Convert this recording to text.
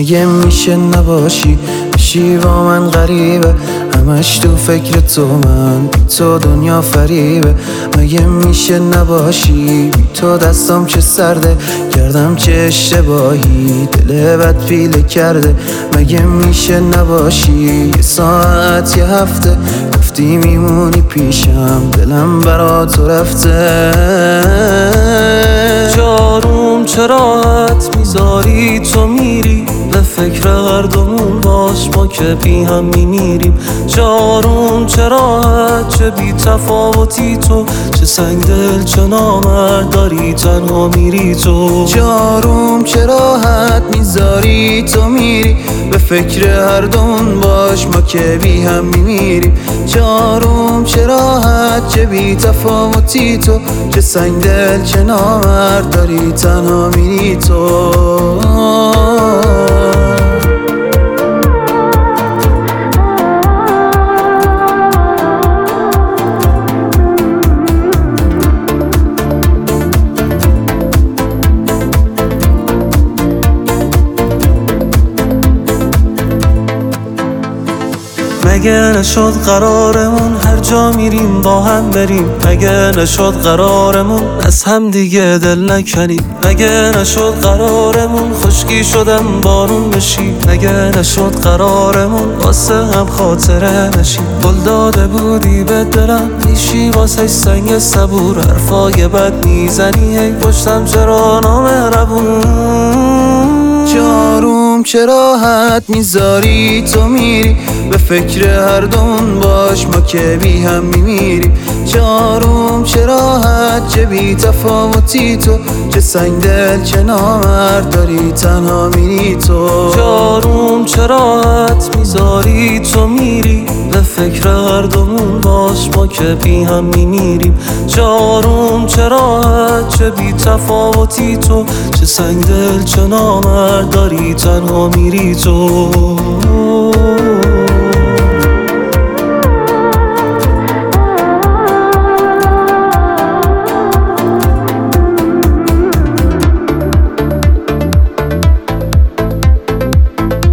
مگه میشه نباشی بشی با من غریبه همش تو فکر تو من بی تو دنیا فریبه مگه میشه نباشی بی تو دستم چه سرده کردم چه اشتباهی دل بد پیله کرده مگه میشه نباشی یه ساعت یه هفته گفتی میمونی پیشم دلم برا تو رفته جاروم چه راحت میذاری تو میری به فکر هر دومون باش ما که بی هم میمیریم جاروم چه راحت چه بی تفاوتی تو چه سنگ دل چه نامرد داری تنها میری تو جاروم چه راحت میذاری تو میری به فکر هر دومون باش ما که بی هم میمیریم جاروم چه راحت چه بی تفاوتی تو چه سنگ دل چه نامرد داری تنها میری تو مگه نشد قرارمون هر جا میریم با هم بریم مگه نشد قرارمون از هم دیگه دل نکنیم مگه نشد قرارمون خشکی شدم بارون بشیم مگه نشد قرارمون واسه هم خاطره نشیم گل داده بودی به دلم میشی واسه سنگ صبور حرفای بد میزنی هی پشتم چرا نامهربون جاروم چه راحت میذاری تو میری به فکر هر دومون باش ما که بی هم میمیریم جاروم چه راحت چه بی تفاوتی تو چه سنگ دل چه نامرد داری تنها میری تو جاروم چه راحت میذاری تو میری به فکر هر دومون باش ما که بی هم میمیریم جاروم چه راحت چه بی تفاوتی تو چه سنگ دل چه نامرد داری تنها میری تو